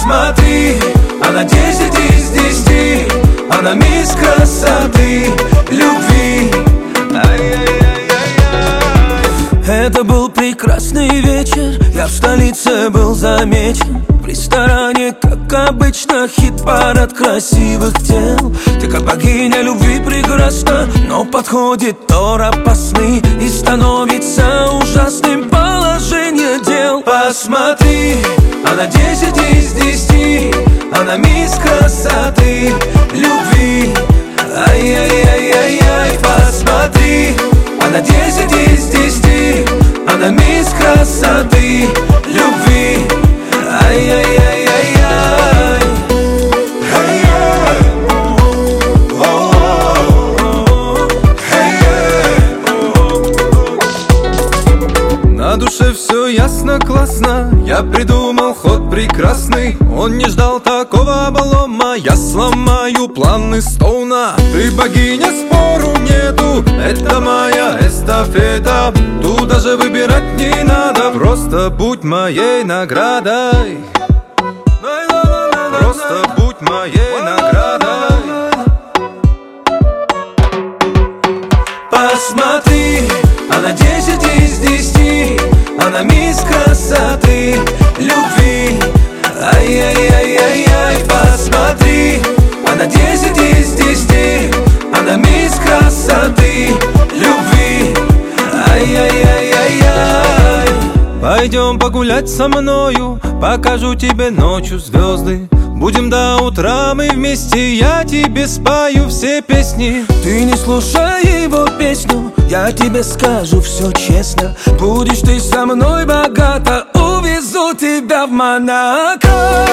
Посмотри, она 10 из 10, она мисс красоты, любви. Это был прекрасный вечер, я в столице был замечен. В ресторане, как обычно, хит-парад красивых тел. Ты как богиня любви прекрасна, но подходит Тор опасный и становится ужасным положение дел. Посмотри, она 10 из 10, она мисс красоты, любви. Ай-яй-яй-яй-яй, посмотри, она 10 из 10, она мисс красоты, любви. Ай-яй-яй-яй-яй. На душе все ясно, классно, я придумал ход прекрасный. Он не ждал такого облома, я сломаю планы Стоуна. Ты богиня, спору нету, это моя эстафета. Тут даже выбирать не надо, просто будь моей наградой. Просто будь моей наградой. Посмотри, она 10 из 10, она мисс красоты, любви. Ай-яй-яй-яй-яй, посмотри, она 10 из 10, она мисс красоты, любви. Ай-яй-яй-яй-яй. Пойдем погулять со мною, покажу тебе ночью звезды. Будем до утра мы вместе, я тебе спою все песни. Ты не слушай его песню, я тебе скажу все честно. Будешь ты со мной богата, увезу тебя в Монако.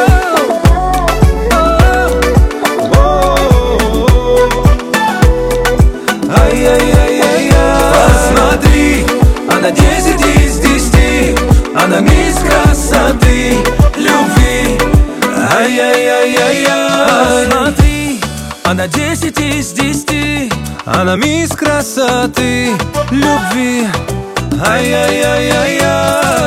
Ай-яй-яй-яй-яй. Посмотри, она 10 из 10, она мисс красоты, любви. Ай-яй-яй-яй-яй. Посмотри, она 10 из 10, она мисс красоты, любви. Ай-яй-яй-яй-яй.